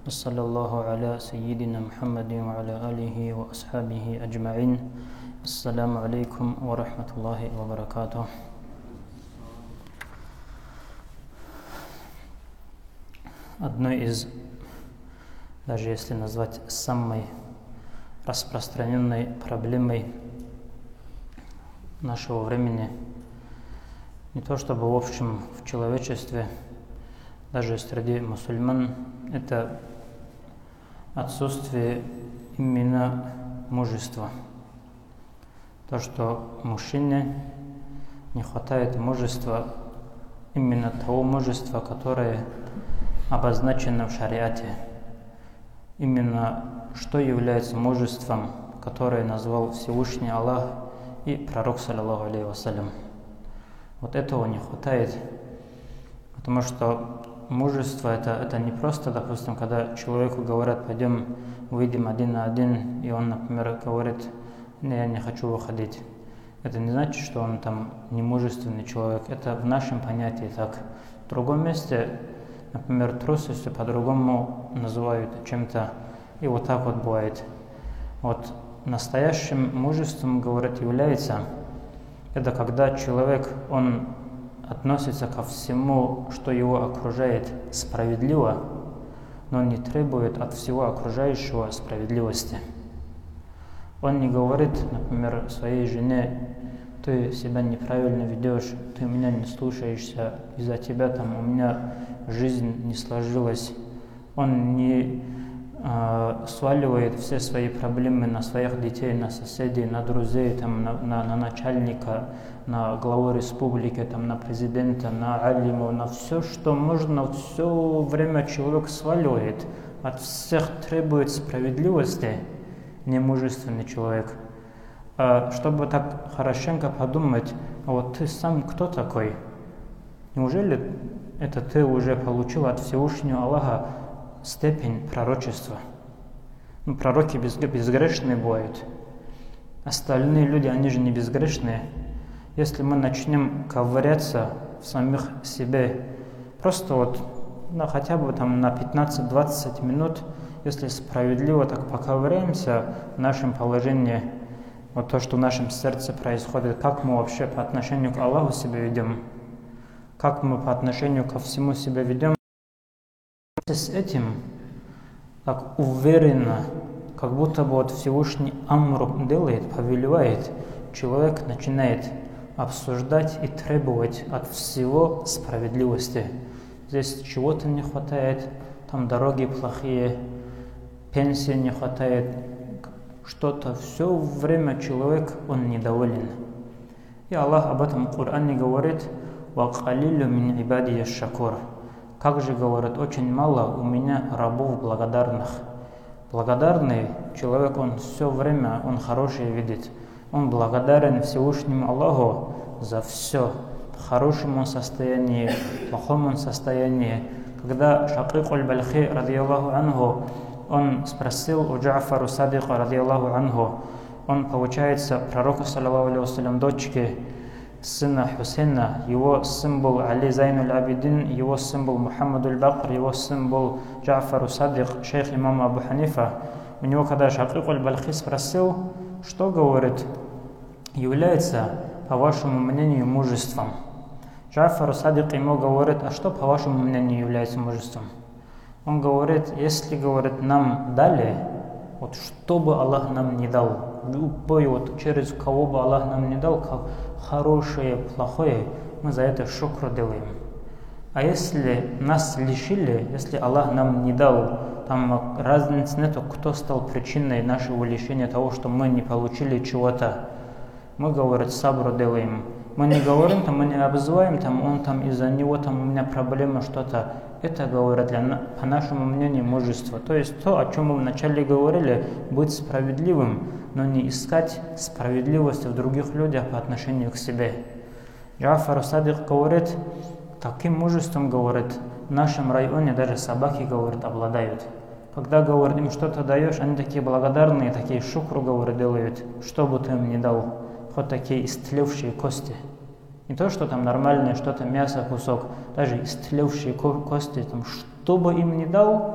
وصلى الله على سيدنا محمد وعلى آله وأصحابه أجمعين. السلام عليكم ورحمة الله وبركاته. Одной из, даже если назвать самой распространенной проблемой нашего времени, не то чтобы в общем в человечестве, даже среди мусульман, это отсутствие именно мужества. То, что мужчине не хватает мужества, именно того мужества, которое обозначено в шариате. Именно что является мужеством, которое назвал Всевышний Аллах и пророк, саллаллаху алейхи вассалям. Вот этого не хватает, потому что мужество это не просто, допустим, когда человеку говорят, пойдем выйдем один на один, и он, например, говорит, не, я не хочу выходить. Это не значит, что он там не мужественный человек. Это в нашем понятии так. В другом месте, например, трусостью по-другому называют чем-то, и вот так вот бывает. Вот настоящим мужеством, говорят, является это когда человек, он относится ко всему, что его окружает, справедливо, но не требует от всего окружающего справедливости. Он не говорит, например, своей жене, ты себя неправильно ведешь, ты меня не слушаешься, из-за тебя там у меня жизнь не сложилась. Он не сваливает все свои проблемы на своих детей, на соседей, на друзей, там, на начальника, на главу республики, там, на президента, на алиму, на все, что можно, все время человек сваливает, от всех требует справедливости, немужественный человек. Чтобы так хорошенько подумать, вот ты сам кто такой? Неужели это ты уже получил от Всевышнего Аллаха степень пророчества? Пророки безгрешные бывают. Остальные люди, они же не безгрешные. Если мы начнем ковыряться в самих себе, просто вот хотя бы там на 15-20 минут, если справедливо так поковыряемся в нашем положении, вот то, что в нашем сердце происходит, как мы вообще по отношению к Аллаху себя ведем, как мы по отношению ко всему себя ведем, с этим так уверенно, как будто бы вот Всевышний Амр делает, повелевает, человек начинает обсуждать и требовать от всего справедливости. Здесь чего-то не хватает, там дороги плохие, пенсии не хватает, что-то. Все время человек, он недоволен. И Аллах об этом в Коране говорит, «Вакалилю мин ибадия шакур». Как же, говорят, очень мало у меня рабов благодарных. Благодарный человек, он все время, он хорошее видит. Он благодарен Всевышнему Аллаху за все. В хорошем состоянии, в плохом состоянии. Когда Шакик аль-Бальхи, радиаллаху анху, он спросил у Джафару Садика, радиаллаху анху, он, получается, пророка, саллаллаху алейхи вассалям, дочки, сына Хусейна, его сын был Али Зайнуль Абидин, его сын был Мухаммад аль-Бакр, его сын был Джафар Садик, шейх имама Абу Ханифа. У него, когда Шакик аль-Бальхи спросил, что, говорит, является, по вашему мнению, мужеством? Джафар Садик ему говорит, а что, по вашему мнению, является мужеством? Он говорит, если, говорит, нам дали, вот что бы Аллах нам не дал, любой, вот через кого бы Аллах нам не дал, как хорошее, плохое, мы за это шукр делаем. А если нас лишили, если Аллах нам не дал, там разницы нету, кто стал причиной нашего лишения того, что мы не получили чего-то, мы, говорит, сабру делаем. Мы не говорим, там, мы не обзываем, там, он там из-за него, там, у меня проблема, что-то. Это, говорят, по нашему мнению, мужество. То есть то, о чем мы вначале говорили, быть справедливым, но не искать справедливости в других людях по отношению к себе. Джафар Садик говорит, таким мужеством, говорит, в нашем районе даже собаки, говорит, обладают. Когда, говорит, им что-то даешь, они такие благодарные, такие шукру, говорит, делают, что бы ты им не дал. Хоть такие истлевшие кости. Не то, что там нормальное что-то, мясо, кусок, даже истлевшие кости, там, что бы им ни дал,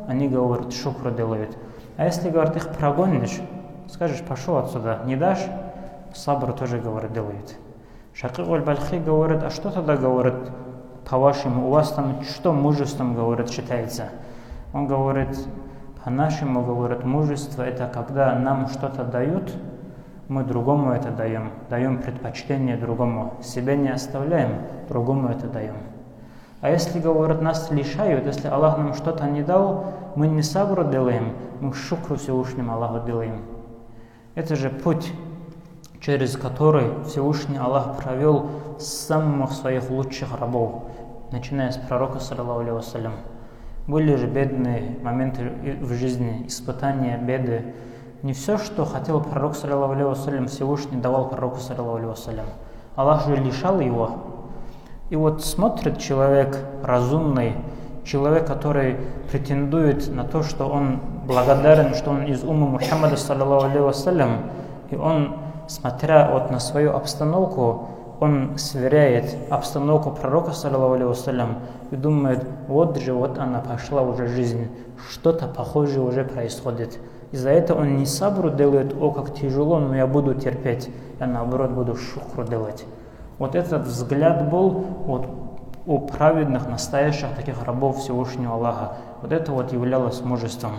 они, говорят, шукру делают. А если, говорят, их прогонишь, скажешь, пошел отсюда, не дашь, сабр тоже, говорят, делают. Шакик аль-Бальхи говорит, а что тогда, говорит, по-вашему, у вас там что мужеством, говорит, считается? Он говорит, по-нашему, говорит, мужество это когда нам что-то дают, мы другому это даем, даем предпочтение другому, себя не оставляем, другому это даем. А если, говорят, нас лишают, если Аллах нам что-то не дал, мы не сабру делаем, мы шукру Всевышнему Аллаху делаем. Это же путь, через который Всевышний Аллах провел самых своих лучших рабов, начиная с пророка, саллаллаху алейхи вассалям. Были же бедные моменты в жизни, испытания, беды. Не все, что хотел пророк, саллаллаху алейхи вассалям, Всевышний давал пророку, саллаллаху алейхи вассалям. Аллах же лишал его. И вот смотрит человек разумный, человек, который претендует на то, что он благодарен, что он из умма Мухаммада, саллаллаху алейхи вассалям, и он, смотря вот на свою обстановку, он сверяет обстановку пророка, саллаллаху алейхи вассалям, и думает, вот же, вот она пошла уже жизнь, что-то похожее уже происходит. Из-за этого он не сабру делает, о, как тяжело, но я буду терпеть, я наоборот буду шукру делать. Вот этот взгляд был вот у праведных, настоящих таких рабов Всевышнего Аллаха. Вот это вот являлось мужеством.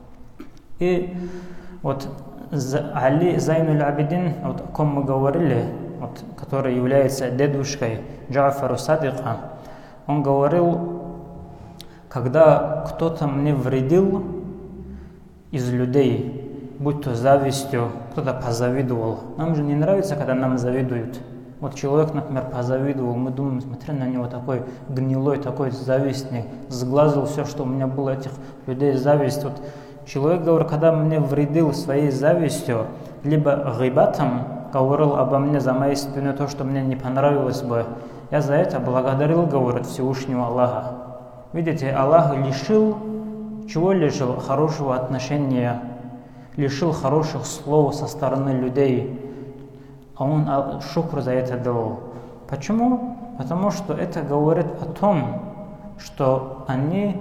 И вот Али Зайнуль Абидин, вот, о ком мы говорили, вот, который является дедушкой Джафару Садика, он говорил, когда кто-то мне вредил из людей, будь то завистью, кто-то позавидовал. Нам же не нравится, когда нам завидуют. Вот человек, например, позавидовал, мы думаем, смотря на него, такой гнилой, такой завистник, сглазил все, что у меня было этих людей, зависть. Вот человек, говорит, когда мне вредил своей завистью, либо гибатом, говорил обо мне за моей спиной то, что мне не понравилось бы, я за это благодарил, говорит, Всевышнего Аллаха. Видите, Аллах лишил, чего лишил? Хорошего отношения, лишил хороших слов со стороны людей. А он шукр за это делал. Почему? Потому что это говорит о том, что они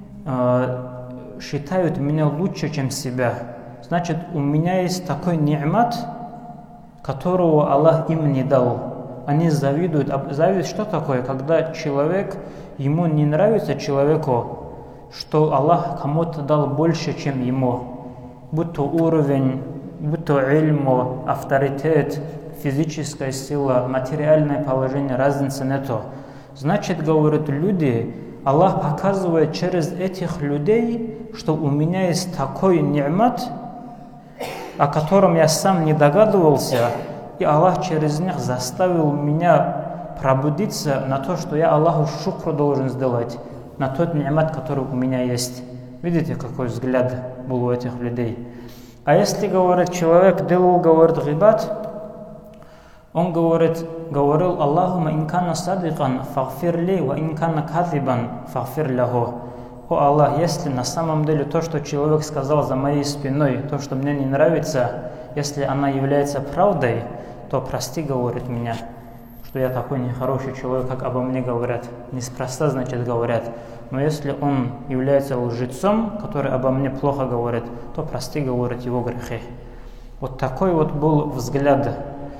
считают меня лучше, чем себя. Значит, у меня есть такой ни'мат, которого Аллах им не дал. Они завидуют. А зависть что такое? Когда человек, ему не нравится человеку, что Аллах кому-то дал больше, чем ему. Будь то уровень, будь то ильму, авторитет, физическая сила, материальное положение, разницы нету. Значит, говорят люди, Аллах показывает через этих людей, что у меня есть такой ни'мат, о котором я сам не догадывался, и Аллах через них заставил меня пробудиться на то, что я Аллаху шукру должен сделать, на тот ни'мат, который у меня есть. Видите, какой взгляд был у этих людей. А если, говорит, человек делал, говорит, гибат, он говорил, Аллахума инкана садикан фагфир ли, ва инкана кадибан фагфир лаху. О Аллах, если на самом деле то, что человек сказал за моей спиной, то, что мне не нравится, если она является правдой, то прости, говорит, меня, что я такой нехороший человек, как обо мне говорят. Неспроста, значит, говорят. Но если он является лжецом, который обо мне плохо говорит, то прости, говорит, его грехи. Вот такой вот был взгляд.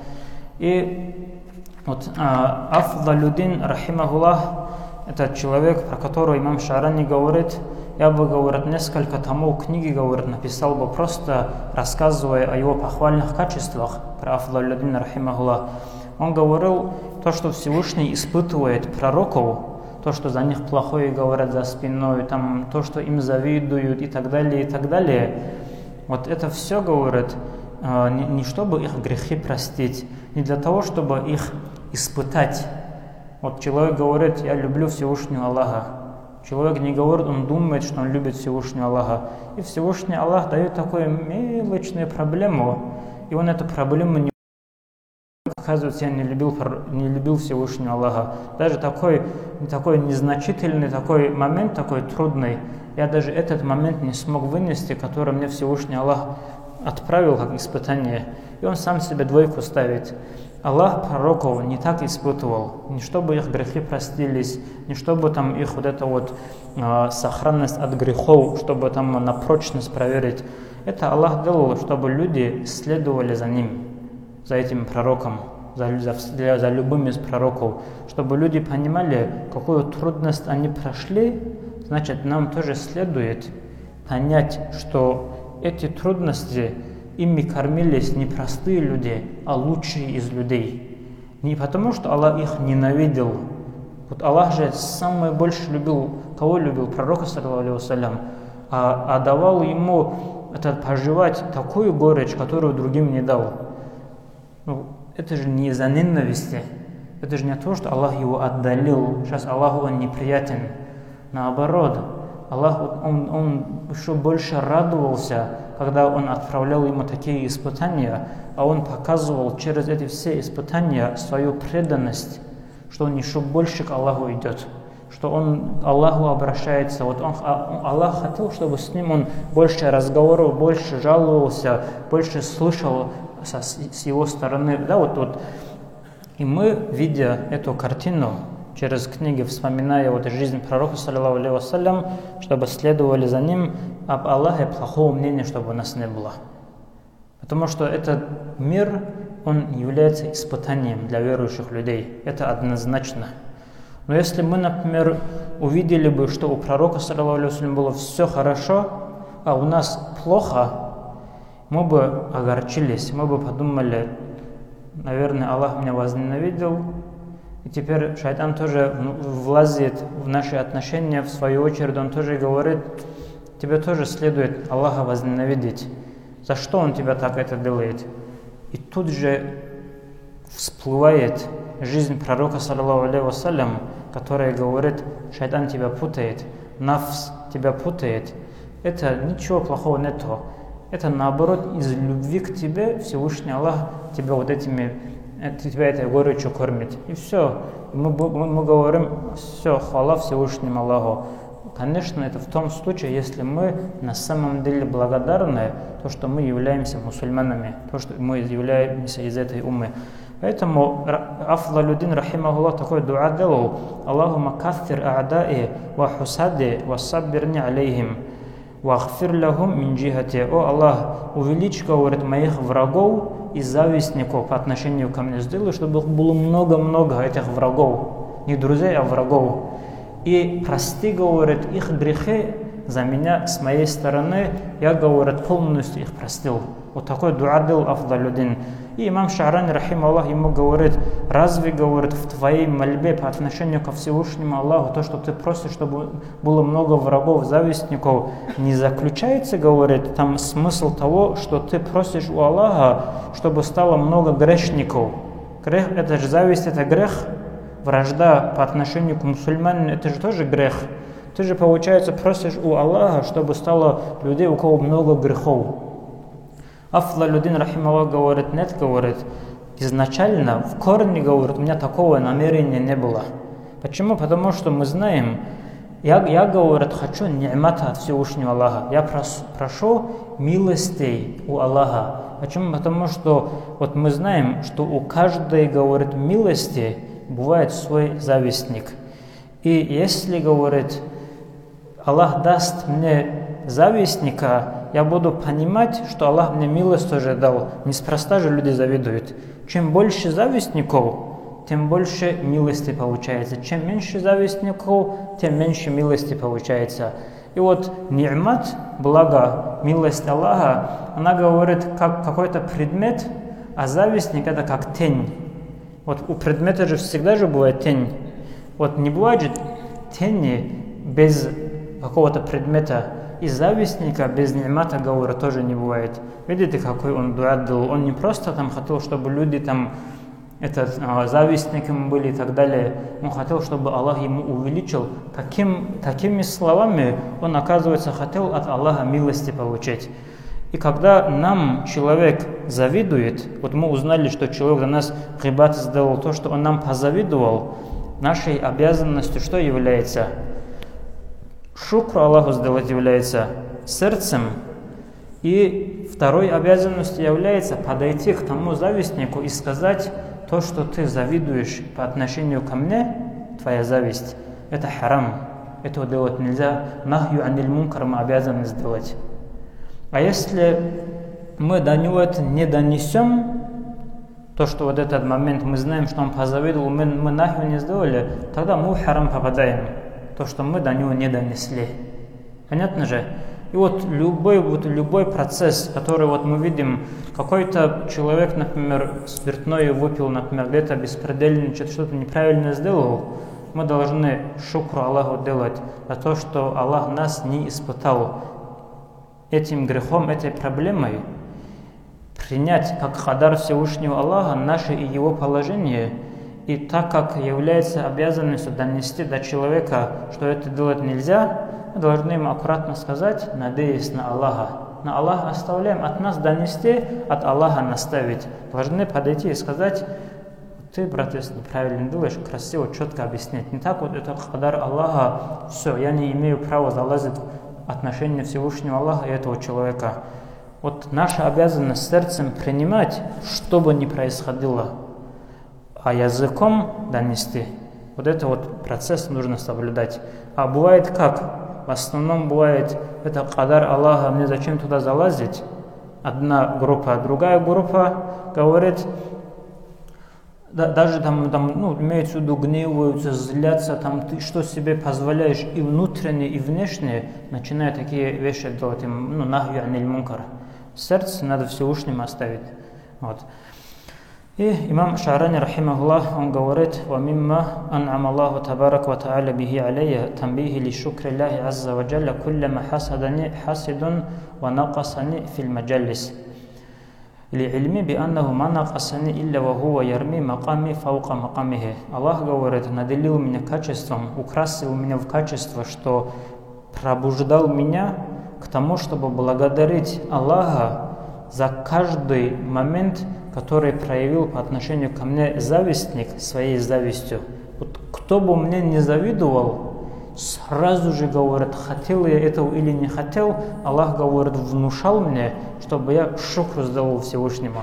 И вот Афдалюдин, рахимахуллах, этот человек, про которого имам Шарани говорит, я бы, говорит, несколько томов книги, говорит, написал бы, просто рассказывая о его похвальных качествах, про Афдалюдин, рахимахуллах. Он говорил, то, что Всевышний испытывает пророков, то, что за них плохое говорят за спиной, там, то, что им завидуют и так далее, и так далее. Вот это все, говорит, не чтобы их грехи простить, не для того, чтобы их испытать. Вот человек говорит, я люблю Всевышнего Аллаха. Человек не говорит, он думает, что он любит Всевышнего Аллаха. И Всевышний Аллах дает такую мелочную проблему, и он эту проблему не оказывается, я не любил Всевышнего Аллаха. Даже такой незначительный такой момент, такой трудный, я даже этот момент не смог вынести, который мне Всевышний Аллах отправил как испытание. И он сам себе двойку ставит. Аллах пророков не так испытывал, не чтобы их грехи простились, не чтобы там их вот эта вот сохранность от грехов, чтобы там на прочность проверить. Это Аллах делал, чтобы люди следовали за ним, за этим пророком, за любым из пророков, чтобы люди понимали, какую трудность они прошли. Значит, нам тоже следует понять, что эти трудности, ими кормились не простые люди, а лучшие из людей. Не потому, что Аллах их ненавидел. Вот Аллах же самое больше любил, кого любил? Пророка, саллаллаху алейхи вассалям, а давал ему пожевать такую горечь, которую другим не дал. Это же не из-за ненависти. Это же не то, что Аллах его отдалил. Сейчас Аллаху он неприятен. Наоборот, Аллах, он еще больше радовался, когда он отправлял ему такие испытания, а он показывал через эти все испытания свою преданность, что он еще больше к Аллаху идет, что он Аллаху обращается. Вот Аллах хотел, чтобы с ним он больше разговаривал, больше жаловался, больше слышал с его стороны. Да, вот. И мы, видя эту картину, через книги, вспоминая вот жизнь пророка, саллаллаху алейхи вассалям, чтобы следовали за ним, об Аллахе плохого мнения, чтобы у нас не было. Потому что этот мир, он является испытанием для верующих людей. Это однозначно. Но если мы, например, увидели бы, что у пророка, саллаллаху алейхи вассалям, было все хорошо, а у нас плохо, мы бы огорчились, мы бы подумали, наверное, Аллах меня возненавидел, и теперь шайтан тоже влазит в наши отношения, в свою очередь, он тоже говорит, тебе тоже следует Аллаха возненавидеть. За что он тебя так это делает? И тут же всплывает жизнь пророка, саллаллаху алейхи вассалям, которая говорит, шайтан тебя путает, нафс тебя путает. Это ничего плохого нету. Это наоборот, из любви к тебе Всевышний Аллах тебя вот тебя этой горечью кормит. И все. Мы говорим, все, хвала Всевышнему Аллаху. Конечно, это в том случае, если мы на самом деле благодарны, то, что мы являемся мусульманами, то, что мы являемся из этой уммы. Поэтому Афдалюддин, рахимахуллах, такой дуа делал: Аллахума каффир а'даи ва хусади ва саббирни алейхим вахфир лахум мин джихати. О Аллах, увеличь, говорит, моих врагов и завистников по отношению ко мне, сделай, чтобы было много-много этих врагов, не друзей, а врагов. И прости, говорит, их грехи за меня, с моей стороны, я, говорит, полностью их простил. Вот такой дуа делал Афдалюддин. И имам Ша'рани, рахимахуллах, ему говорит: разве, говорит, в твоей мольбе по отношению ко Всевышнему Аллаху, то, что ты просишь, чтобы было много врагов, завистников, не заключается, говорит, там смысл того, что ты просишь у Аллаха, чтобы стало много грешников. Грех, это же зависть, это грех. Вражда по отношению к мусульманам, это же тоже грех. Ты же, получается, просишь у Аллаха, чтобы стало людей, у кого много грехов. Афдалюддин, рахимахуллах, говорит, нет, говорит, изначально, в корне, говорит, у меня такого намерения не было. Почему? Потому что мы знаем, я говорит, хочу ни'мата от Всевышнего Аллаха. Я прошу милостей у Аллаха. Почему? Потому что вот мы знаем, что у каждой, говорит, милости бывает свой завистник. И если, говорит, Аллах даст мне завистника, я буду понимать, что Аллах мне милость тоже дал. Неспроста же люди завидуют. Чем больше завистников, тем больше милости получается. Чем меньше завистников, тем меньше милости получается. И вот ни'мат, благо, милость Аллаха, она говорит, как какой-то предмет, а завистник это как тень. Вот у предмета же всегда же бывает тень. Вот не бывает же тени без какого-то предмета. И завистника без ни'мата, говорит, тоже не бывает. Видите, какой он дуа делал? Он не просто там хотел, чтобы люди там завистниками были и так далее. Он хотел, чтобы Аллах ему увеличил. Такими словами он, оказывается, хотел от Аллаха милости получить. И когда нам человек завидует, вот мы узнали, что человек за нас гибат сделал то, что он нам позавидовал, нашей обязанностью что является? Шукр Аллаху сделать является сердцем. И второй обязанностью является подойти к тому завистнику и сказать: то, что ты завидуешь по отношению ко мне, твоя зависть, это харам. Этого делать нельзя. Нахью аниль мункар мы обязаны сделать. А если мы до него это не донесем, то, что вот этот момент мы знаем, что он позавидовал, мы нахью не сделали, тогда мы в харам попадаем. То, что мы до него не донесли. Понятно же? И вот любой процесс, который вот мы видим, какой-то человек, например, спиртное выпил, например, где-то беспредельничает, что-то неправильно сделал, мы должны шукру Аллаху делать за то, что Аллах нас не испытал этим грехом, этой проблемой, принять как хадар Всевышнего Аллаха наше и его положение, и так как является обязанностью донести до человека, что это делать нельзя, мы должны ему аккуратно сказать, надеясь на Аллаха. На Аллаха оставляем, от нас донести, от Аллаха наставить. Должны подойти и сказать, ты, брат, если неправильно делаешь, красиво, четко объяснять. Не так вот это хадар Аллаха, все, я не имею права залазить в отношения Всевышнего Аллаха и этого человека. Вот наша обязанность сердцем принимать, что бы ни происходило, а языком донести. Вот это вот процесс нужно соблюдать. А бывает как? В основном бывает, это хадар Аллаха, мне зачем туда залазить? Одна группа, другая группа говорит, даже там имеется в виду, гневаются, злятся, там ты что себе позволяешь и внутренне, и внешне, начинают такие вещи делать, нахью аниль мункар. Сердце надо Всевышнему оставить. Вот. И имам Шарани, рахимахуллах, он говорит, وَمِمَّا أَنْعَمَ اللَّهُ تَبَارَكَ وَتَعَالَى بِهِ عَلَيَّ تَنْبِيهِ لِشُكْرِ اللَّهِ عَزَّ وَجَلَّ كُلَّمَا حَسَدَنِي حَسِدٌ وَنَقَصَنِي فِي الْمَجَلِّسِ لِعِلْمِي بِأَنَّهُ مَا نَقَصَنِي إِلَّا وَهُوَ يَرْمِي مَقَامِي فَوْقَ مَقَامِهِ. Аллах говорит, наделил меня качеством, украсил меня в качество, что пробуждал меня к тому, чтобы благодарить Аллаха за каждый момент, который проявил по отношению ко мне завистник своей завистью. Вот кто бы мне не завидовал, сразу же говорит, хотел я этого или не хотел, Аллах говорит, внушал мне, чтобы я шукру сделал Всевышнему.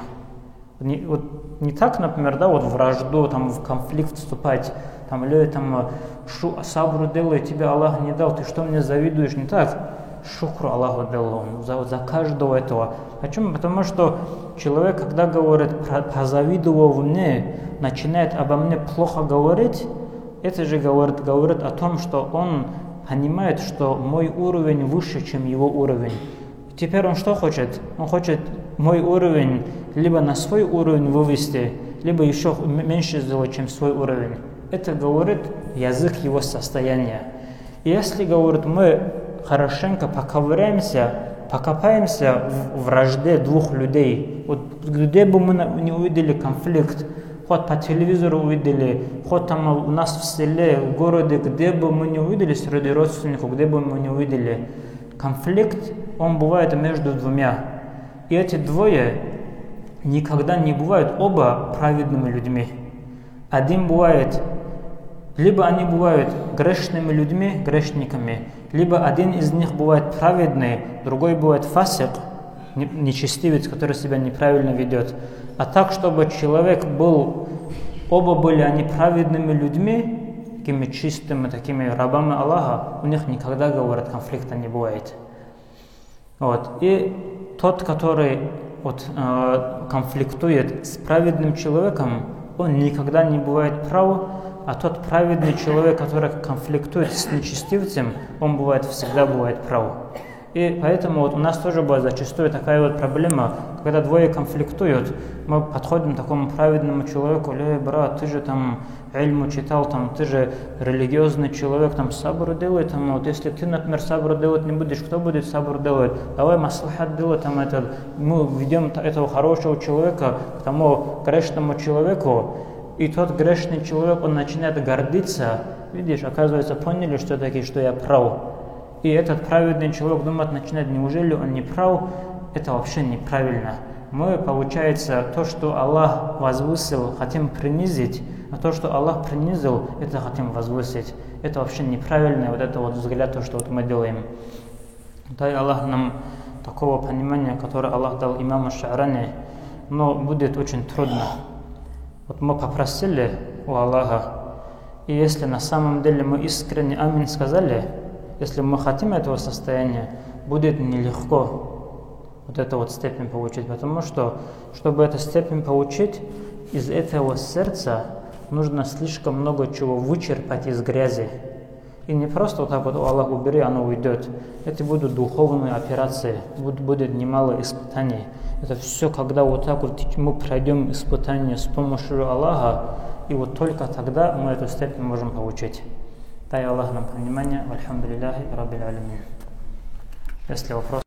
Не так, например, да, вот вражду, там, в конфликт вступать, там, или там, сабру делай, тебе Аллах не дал, ты что мне завидуешь, не так? Шукру Аллаху делал за каждого этого. Почему? Потому что человек, когда говорит, позавидовал мне, начинает обо мне плохо говорить, это же говорит о том, что он понимает, что мой уровень выше, чем его уровень. Теперь он что хочет? Он хочет мой уровень либо на свой уровень вывести, либо еще меньше сделать, чем свой уровень. Это говорит язык его состояния. И если, говорит, мы хорошенько поковыряемся, покопаемся в вражде двух людей, вот где бы мы не увидели конфликт, хоть по телевизору увидели, хоть там у нас в селе, в городе, где бы мы не увидели среди родственников, где бы мы не увидели, конфликт, он бывает между двумя. И эти двое никогда не бывают оба праведными людьми. Один бывает, либо они бывают грешными людьми, грешниками, либо один из них бывает праведный, другой бывает фасик, нечестивец, который себя неправильно ведет. А так, чтобы человек был, оба были они праведными людьми, такими чистыми, такими рабами Аллаха, у них никогда, говорят, конфликта не бывает. Вот. И тот, который конфликтует с праведным человеком, он никогда не бывает прав, а тот праведный человек, который конфликтует с нечестивцем, он всегда бывает прав. И поэтому у нас тоже бывает зачастую такая проблема, когда двое конфликтуют, мы подходим к такому праведному человеку, брат, ты же там ильму читал, ты же религиозный человек, сабр делай, если ты, например, сабр делать не будешь, кто будет сабр делать? Давай маслахат делать, мы ведем этого хорошего человека к тому грешному человеку, и тот грешный человек, он начинает гордиться, видишь, оказывается, поняли, что я прав. И этот праведный человек думает, начинает, неужели он не прав? Это вообще неправильно. Мы, получается, то, что Аллах возвысил, хотим принизить, а то, что Аллах принизил, это хотим возвысить. Это вообще неправильно, это взгляд, то, что мы делаем. Дай Аллах нам такого понимания, которое Аллах дал имаму Шарани, но будет очень трудно. Вот мы попросили у Аллаха, и если на самом деле мы искренне аминь сказали, если мы хотим этого состояния, будет нелегко вот эту вот степень получить, потому что, чтобы эту степень получить, из этого сердца нужно слишком много чего вычерпать из грязи. И не просто вот так вот, Аллах убери, оно уйдет. Это будут духовные операции, будет немало испытаний. Это все, когда вот так вот мы пройдем испытания с помощью Аллаха, и вот только тогда мы эту степень можем получить. Дай Аллах нам понимание. Альхамдулиллахи раббил алямин. Если вопрос.